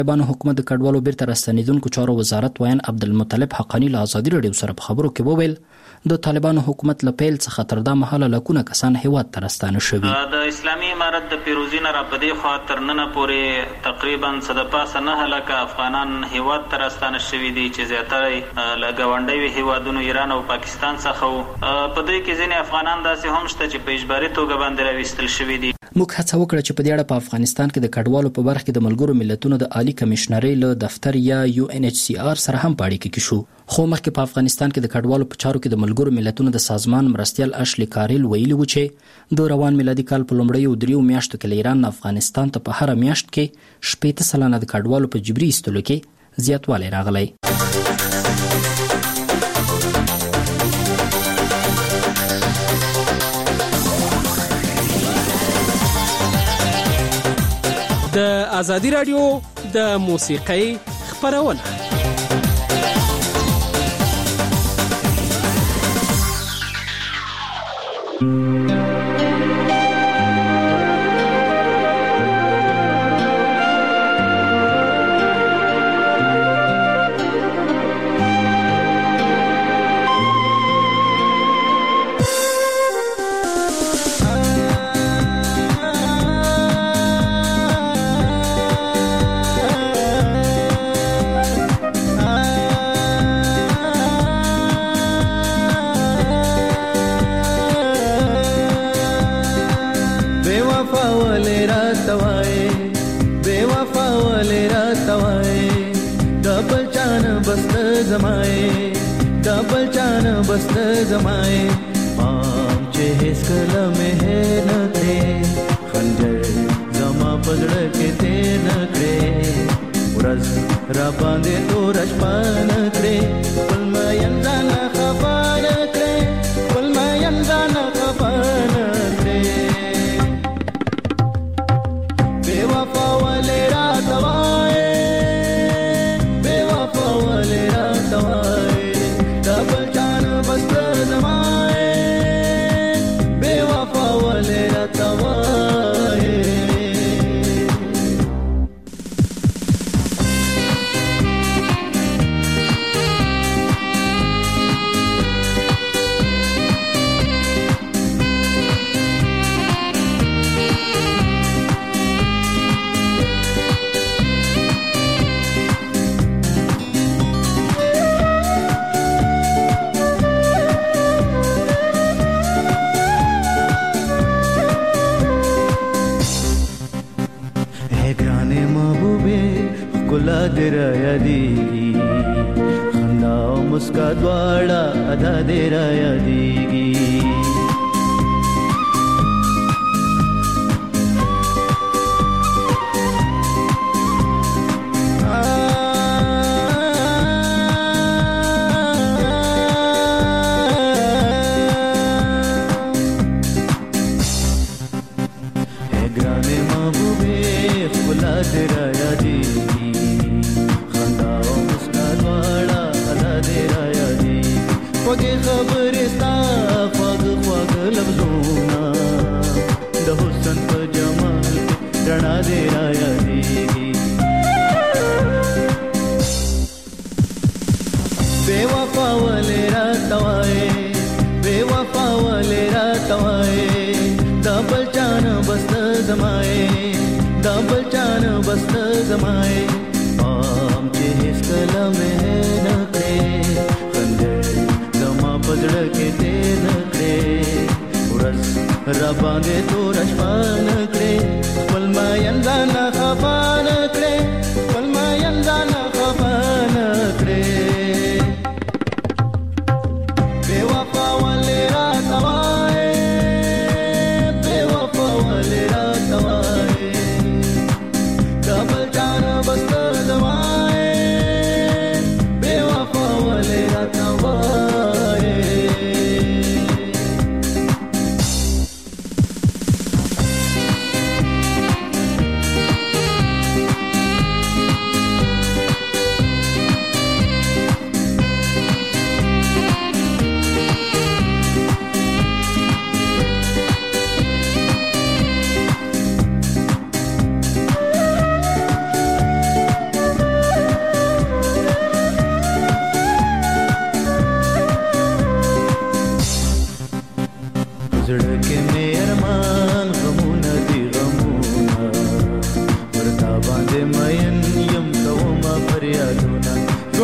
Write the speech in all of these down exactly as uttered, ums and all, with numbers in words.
طالبانو حکومت د کډوالو بیرته راستنیدونکو چارو وزارت ویان عبدالمطلب حقانی له ازادي رادیو سره په خبرو کې وویل د طالبانو حکومت له پیل څخه تر دا مهاله لکونه کسان هیواد ته راستانه شوي. د اسلامي امارت د پیروزي نه را پدې خوا تر ننه پورې تقریبا څه د پاسه نه لکه افغانان هیواد ته راستانه شوي دي چې زیاتره له ګاونډیو هیوادونو ایران او پاکستان څخه وو. په دوی کې ځینې افغانان داسې هم شته چې په اجباري توګه باندې راویستل شوي دي. موږ هڅه وکړه چې په دې اړه په افغانستان کې د کډوالو په برخه کې د ملګرو ملتونو د عالی کمشنرۍ له دفتر یا یو ان ایچ سی آر سره هم په اړیکه کې شو. خو مخکې په افغانستان کې د کډوالو په چارو کې د ملګرو ملتونو د سازمان مرستیال اشلی کاریل ویلي و چې د روان میلادي کال په لومړیو دریو میاشتو کې له ایران نه افغانستان ته په هر میاشت کې شپږ سلنه د کډوالو په جبري ایستلو کې زیاتوالی راغلی. د ازادي رادیو د موسیقۍ خپرونه.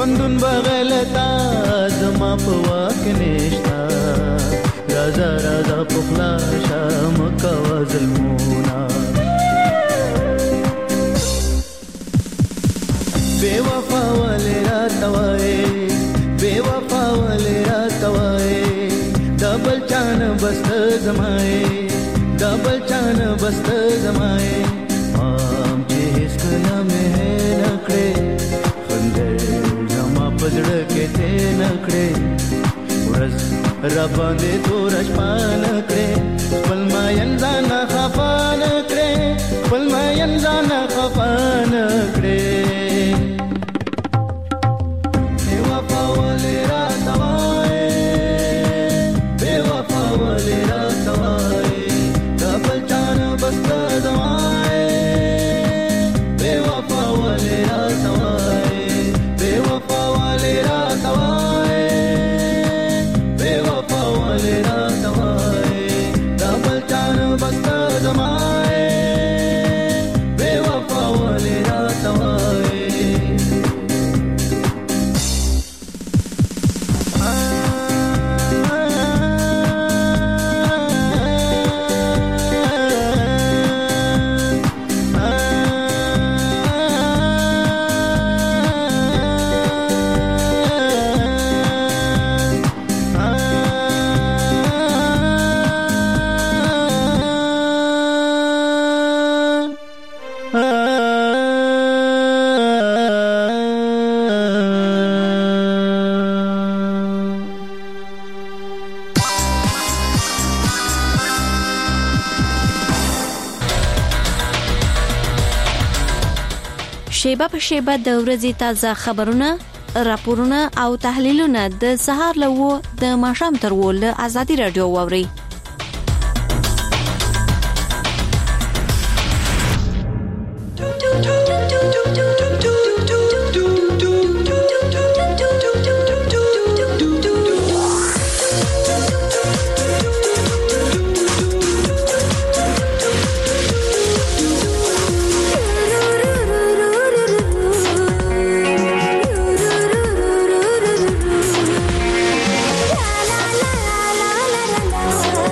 ژوندون بغلتا زما په واک نشتا رازا رازا پخلا شام کوا ظلمونا بے وفا والے راتوائے بے وفا والے راتوائے ڈبل چان بست زمائے ڈبل چان بست زمائے مام چې هیڅ کله مې نکړې خندې زما په زړه کې ته نکړې ورځ را باندې تور شپه نکړې خپل ماین ځان خفا نکړې خپل ماین ځان خفا نکړې بے وفا والے راتوائے بے وفا والے راتوائے ډبل چان بست زمائے بے وفا والے راتوائے بے وفا والے راتوائے بے وفا والے راتوائے ډبل چان بست زمائے بے وفا والے راتوائے شیبه په شیبه د ورځې تازه خبرونه، راپورونه او تحلیلونه د سهار له و د ماښام تر و له ازادي رادیو واوري. La la la la la la la.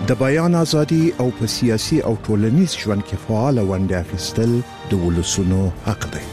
د بیان ازادي او په سیاسي او ټولنیز ژوند کې فعال ونډه اخیستل د ولسونو حق دی.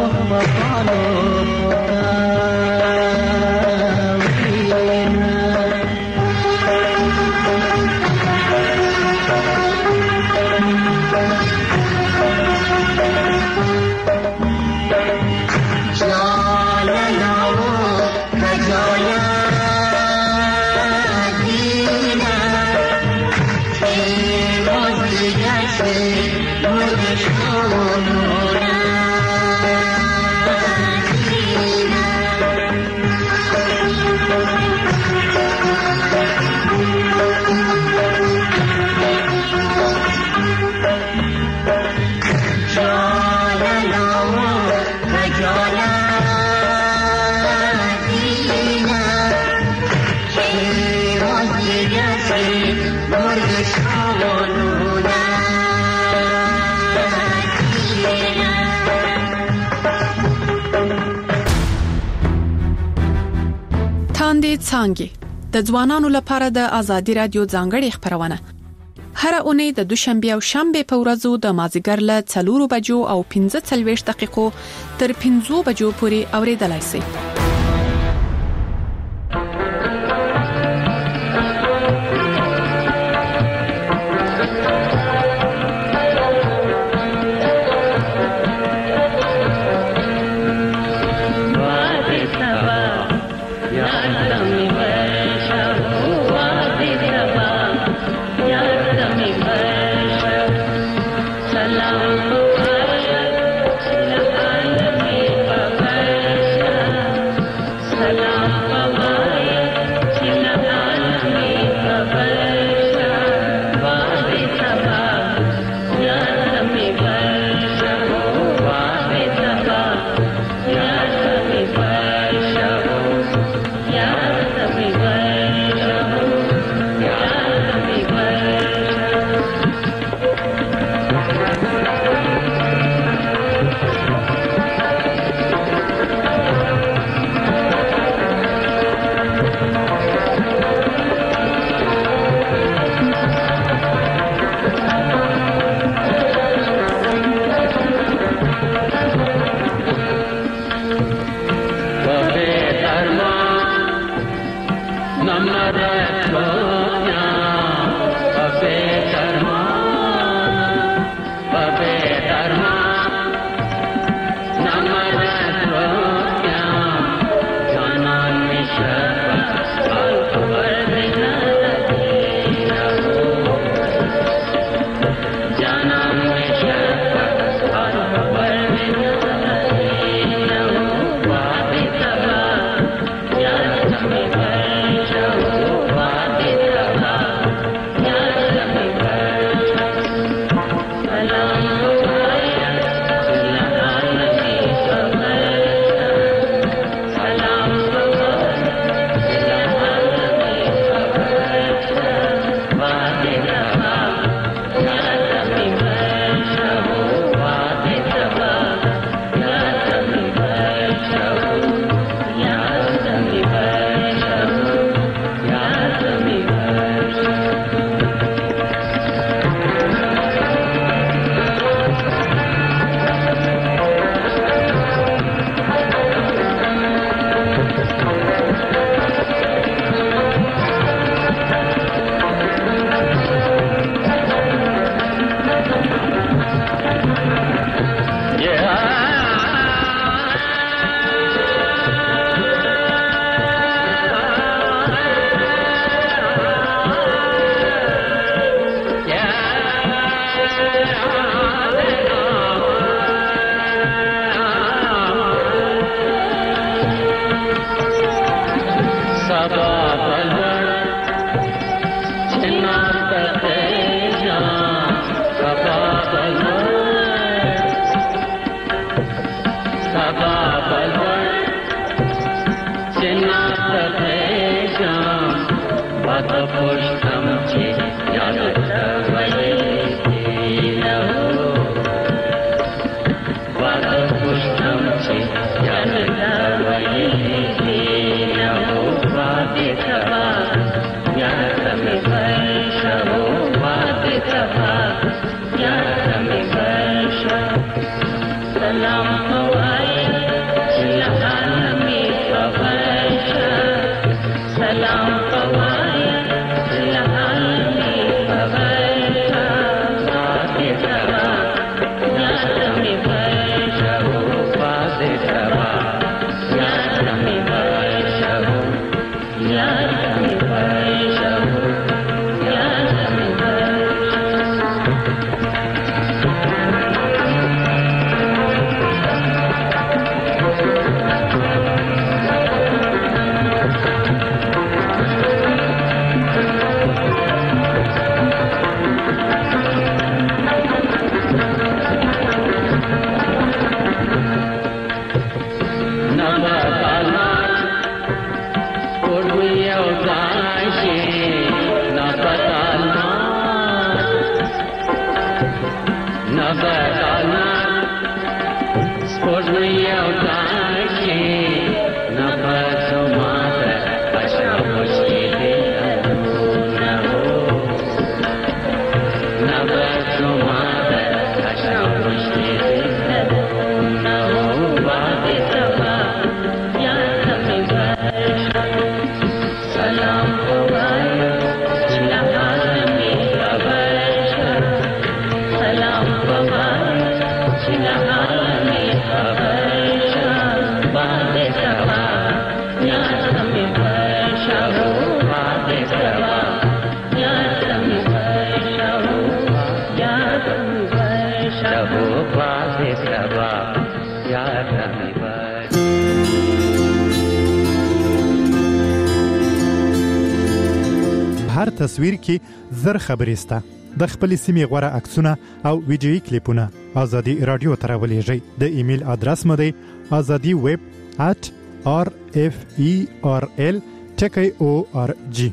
Follow لاندې څانګې د ځوانانو لپاره د ازادي رادیو ځانګړې خبرونه هر اونۍ د دوشنبه او شنبه په ورځو د مازیګر له څلورو بجو او پنځه څلوېښت دقیقو تر پنځو بجو پورې اوریدلای شئ. هر تصویر کې زر خبرې سته. د خپل سیمې غوره عکسونه او ویډیويي کلیپونه آزادي رادیو ته راولېږئ. د ایمیل ادرس مو دی azadi web at r f e r l ټکی او ار جی.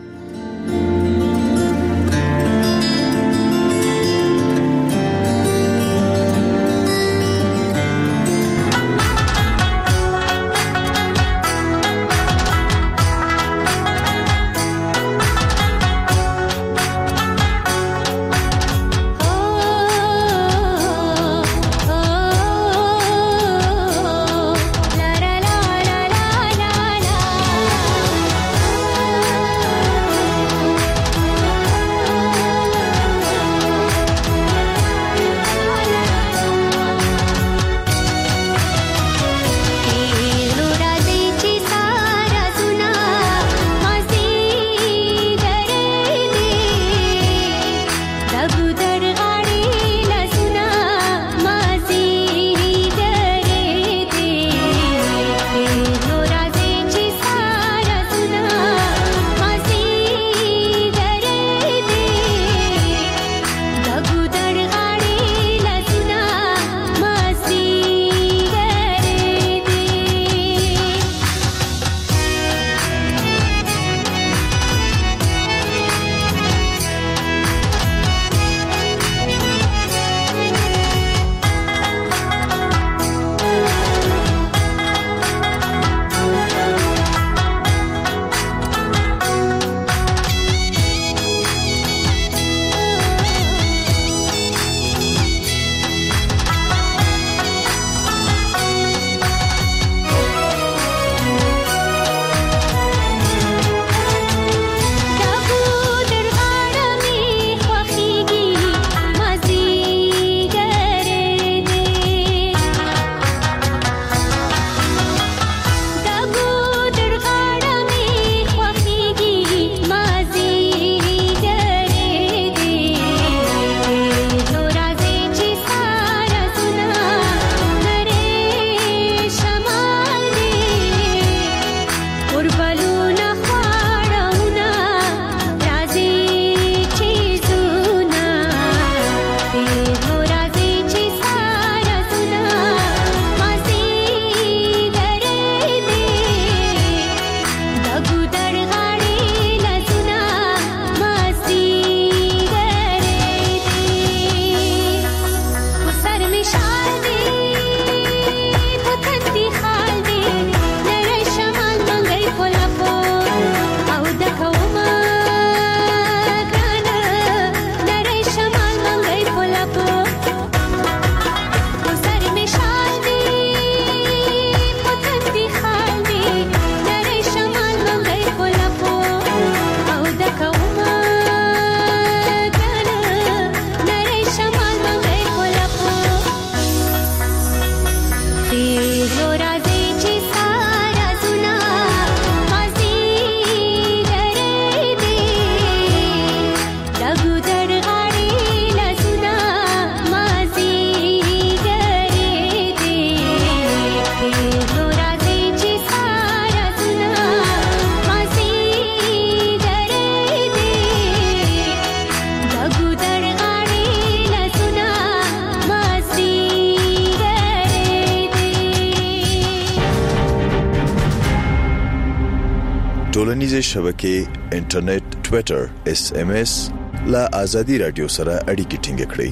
ټولنیزې شبکې، انټرنیټ، ټوئیټر، اس ام اس لا آزادي رادیو سره اړیکې ټینګ کړئ.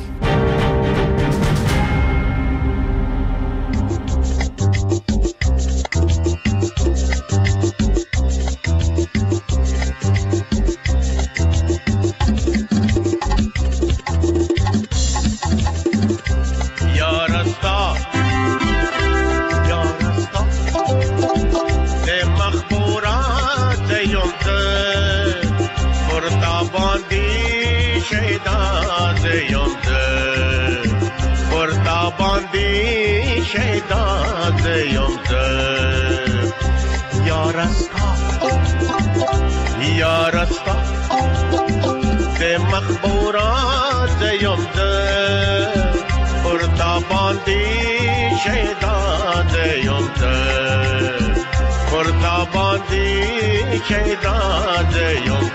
شیطان یم زه یارستا یارستا د مخبورات یم زه پر تا باندې شیطان یم زه باندې کېدا د یوم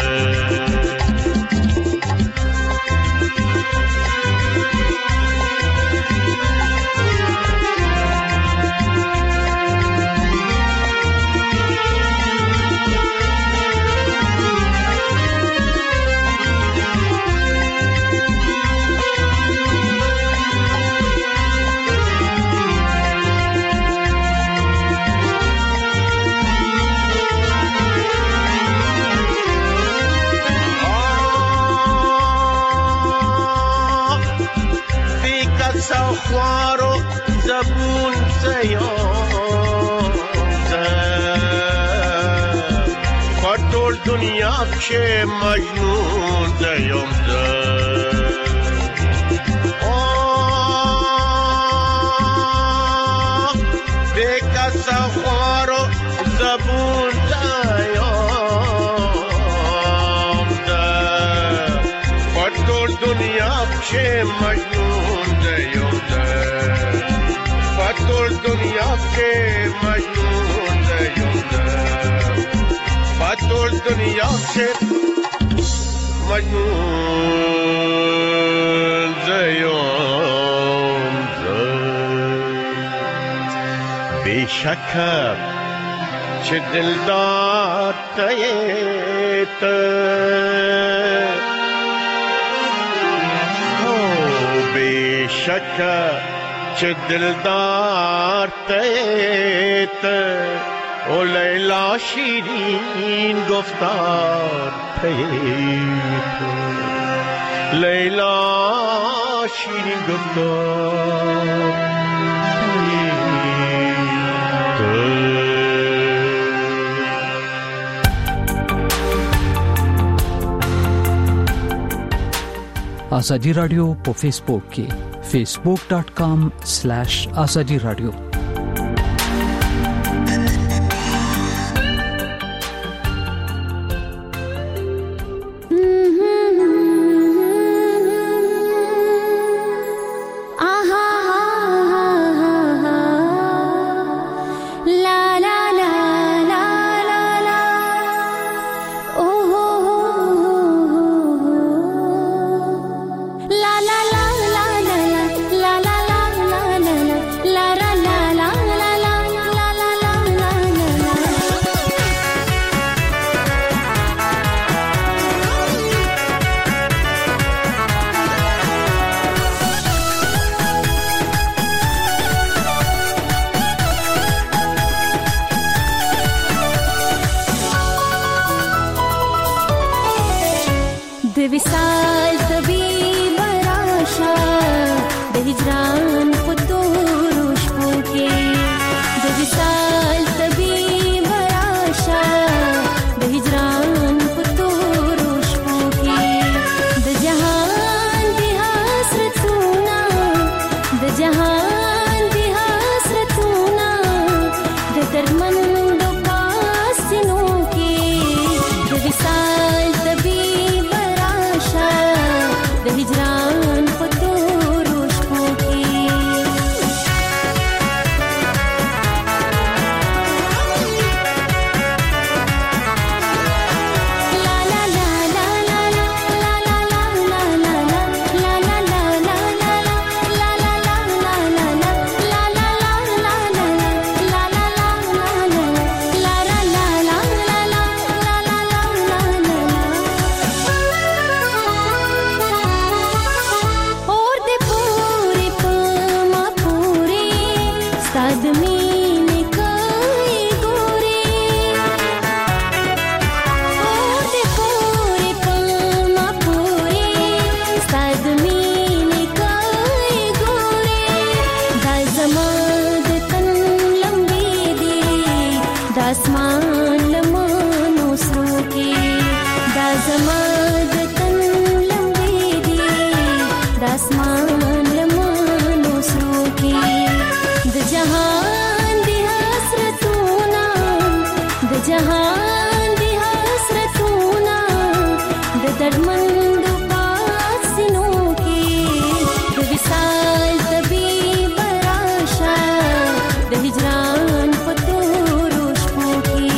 خوارو زبون زیام پټول دنیا کې مجنون زیام او بیکاسا خوارو زبون زیام پټول دنیا کې مجنون پټول دنیا کې مجنون زیوم پټول دنیا کې مجنون زیوم بیشک چې دلدار ته او بیشک چې دلدار ته او لیلا شیرین گفتار ته لیلا شیرین گفتار آزادی رادیو په فیسبوک کې facebook dot com slash azadi radio د هجران په تورو شپو کې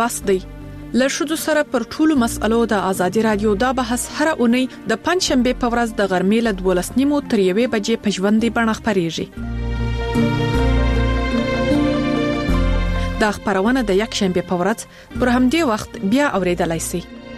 بس دی. له ښځو سره پر ټولو مسألو د ازادي رادیو دا بحث هر اونۍ د پنځشنبه په ورځ د غرمې له دولس نیمو تر یوې بجې په ژوندۍ بڼه خپرېږي. دا خبرونه د یک شنبه په ورځ پر همدې وخت بیا اوریدلای شئ.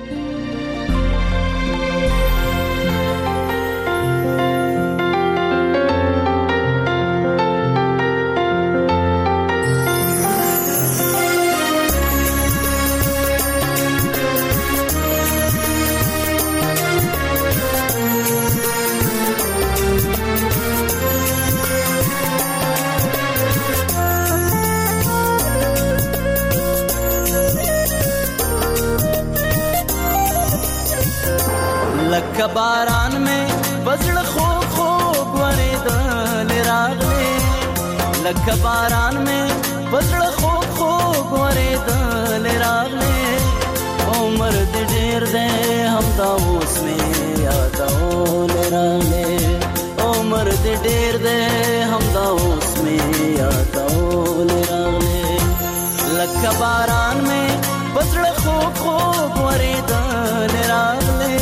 لکه باران میں بزړه خو خو غوړېدل راغلې لکه باران میں بزړه خو خو غوړېدل راغلې عمر دې ډېر دې هم دا اوس مې یادول راغلې عمر دې ډېر دې هم دا اوس مې یادول راغلې لکه باران میں بزړه خو خو غوړېدل راغلې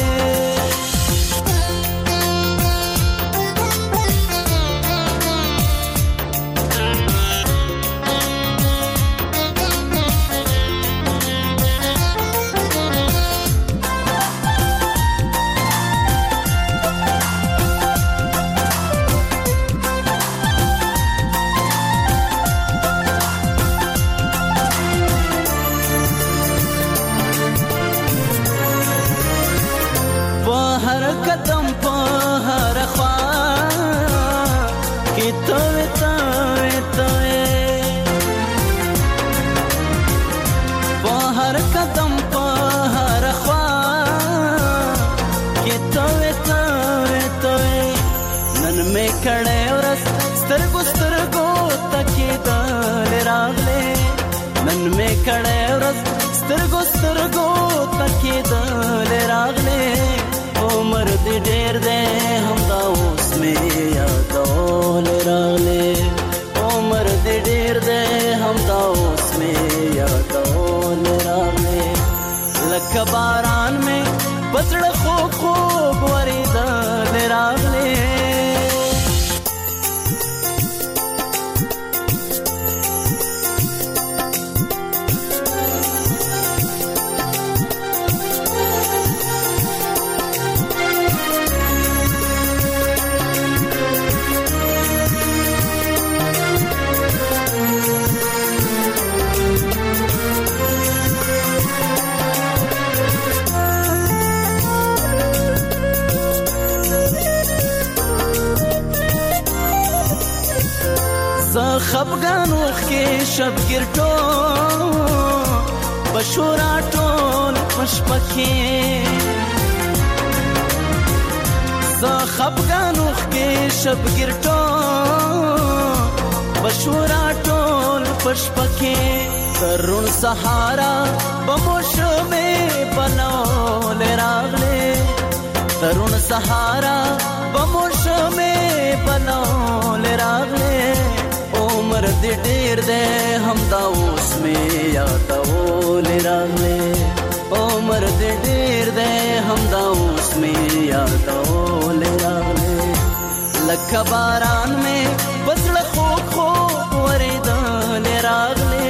قدم په هر خوا کې ته ته ته په هر قدم په هر خوا کې ته ته ته نن مې کړه ورس سترګو سترګو تکي دل راغله نن مې کړه ورس سترګو سترګو تکي دل راغله عمر دې ډېر دې هم دا اوس مې یادول راغلې عمر دې ډېر دې هم دا اوس مې یادول راغلې لکه باران مې بزړه خو خو غوړېدل راغلې خفګانو کې شب ګرټو بشورا ټول مشپکې ز خفګانو کې شب ګرټو بشورا ټول مشپکې ترون سهارا بموشمه بنو لراغله ترون سهارا بموشمه بنو لراغله عمر دې ډېر دې هم دا اوس مې یادول راغلې عمر دې ډېر دې هم دا اوس مې یادول راغلې لکه باران مې بزړه خو خو غوړېدل راغلې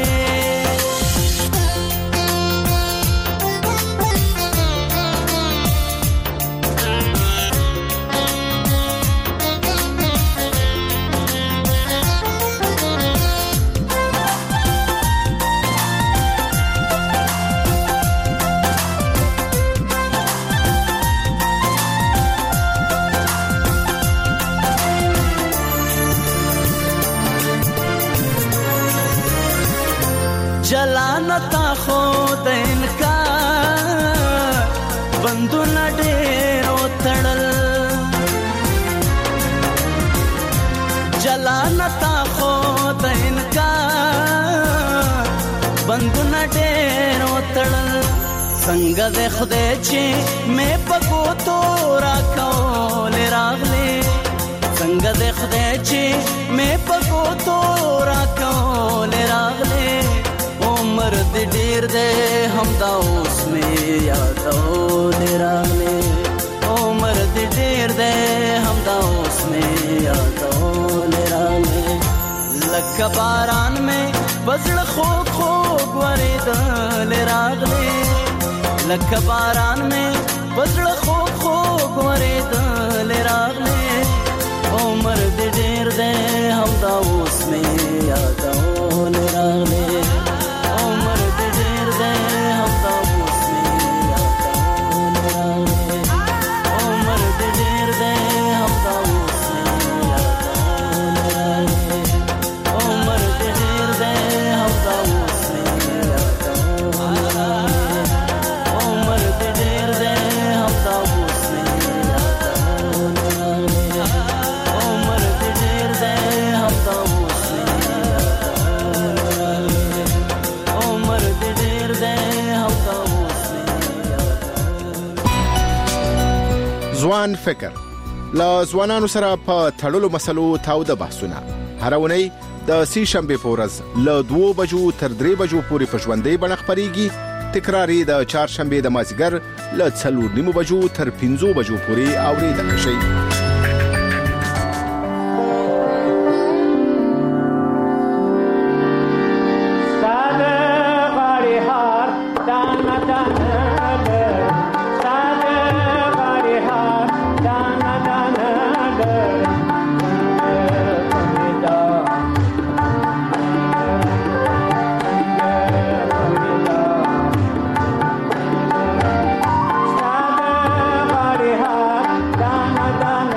جلانتا خود انکار بندونه ډېر وتړل جلانتا خود انکار بندونه ډېر وتړل څنګه دې خدای چې مې پکو تو راکول راغلې څنګه دې خدای چې مې پکو تو راکول راغلې عمر عمر دې ډیر دې همدا اوس مې یادول راغلې عمر دې ډیر دې همدا اوس مې یادول راغلې لکه باران مې بزړه خوږ خوږ ورېدل راغلې لکه باران مې بزړه خوږ خوږ ورېدل راغلې عمر دې ډیر دې همدا اوس مې یادول راغلې عمر دې ډیر دې همدا اوس مې یادول راغلې عمر دې ډیر دې همدا اوس مې یادول راغلې عمر دې ډیر دې همدا اوس مې یادول راغلې عمر دې ډیر دې همدا اوس مې یادول راغلې عمر دې ډیر دې همدا اوس مې یادول راغلې عمر دې ډیر دې همدا اوس مې یادول ځوان فکر لا ځوانانو سره په تړلو مسلو تاوده بحثونه هر ونی د سی شنبه په ورځ له دوه بجو تر درې بجو پورې په ژوندۍ بڼه خپرېږي تکراري د چهارشنبه د مازیګر له څلور نیمو بجو تر پنځو بجو پورې اوریدل شي Dana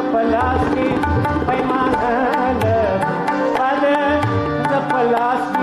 पलास की पैमाना पद पलास